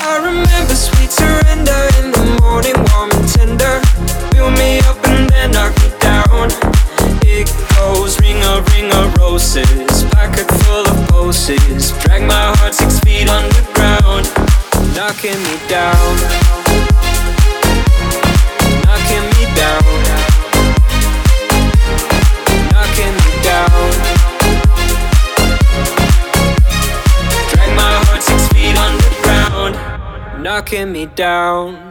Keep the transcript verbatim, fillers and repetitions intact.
I remember sweet surrender in the morning, warm and tender. Fill me up and then knock me down. It goes ring a ring of roses, pocket full of poses. Drag my heart six feet underground, knocking me down, knocking me down, knocking me down. Drag my heart six feet underground, knocking me down.